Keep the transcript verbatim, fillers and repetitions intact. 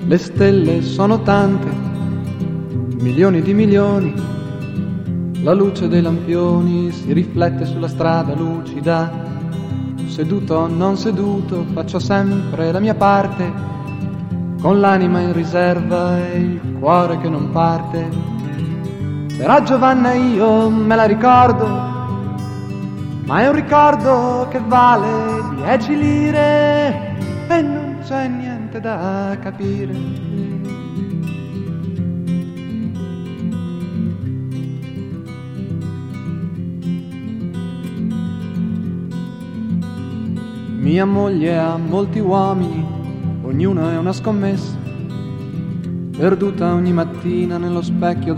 Le stelle sono tante, milioni di milioni, la luce dei lampioni si riflette sulla strada lucida. Seduto o non seduto, faccio sempre la mia parte, con l'anima in riserva e il cuore che non parte. Però Giovanna io me la ricordo, ma è un ricordo che vale dieci lire e non c'è niente da capire. Mia moglie ha molti uomini, ognuno è una scommessa, perduta ogni mattina nello specchio